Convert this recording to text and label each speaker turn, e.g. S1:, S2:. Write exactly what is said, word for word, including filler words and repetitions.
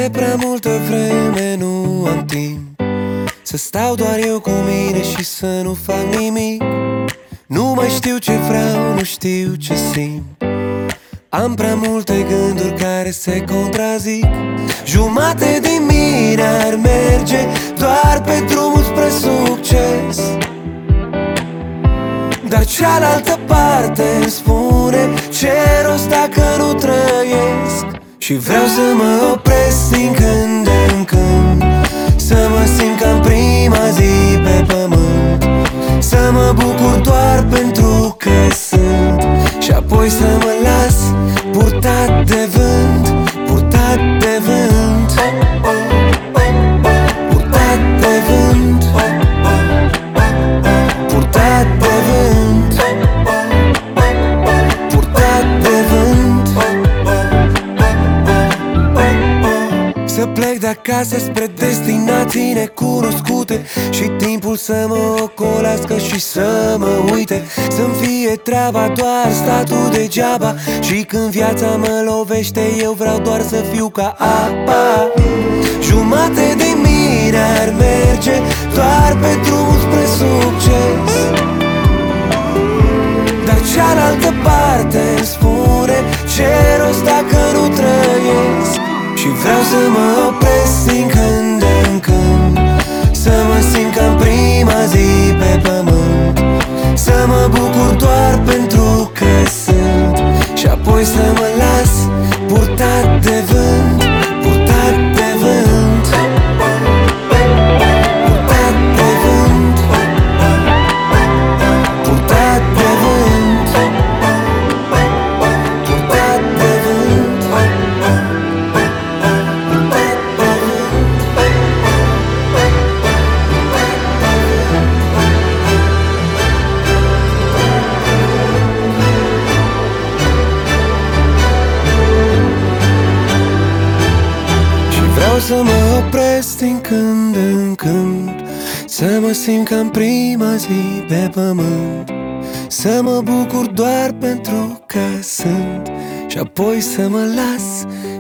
S1: De prea multă vreme nu am timp să stau doar eu cu mine și să nu fac nimic. Nu mai știu ce vreau, nu știu ce simt. Am prea multe gânduri care se contrazic. Jumate din mine ar merge doar pe drumul spre succes, dar cealaltă parte îmi spune: ce rost dacă nu trăiesc? Și vreau să mă opresc din când în când, să mă simt ca în prima zi pe pământ, să mă bucur doar pentru că sunt, și apoi să mă las purtat de vânt, purtat de vânt, purtat de vânt, purtat de vânt, purtat de vânt. Să plec de acasă spre destinații necunoscute și timpul să mă ocolească și să mă uite, să-mi fie treaba doar statul degeaba. Și când viața mă lovește, eu vreau doar să fiu ca apa. Jumate din mine ar merge doar pe drumul spre succes, dar cealaltă parte îmi spune: ce rost dacă nu trăiesc? Și vreau să mă opresc din când în când, să mă simt ca în prima zi pe pământ, să mă bucur doar pentru că sunt, și apoi să mă las purtat de vânt, purtat de vânt, purtat de vânt, purtat de vânt, purtat de vânt. Să mă opresc din când în când, să mă simt ca în prima zi pe pământ, să mă bucur doar pentru că sunt, și apoi să mă las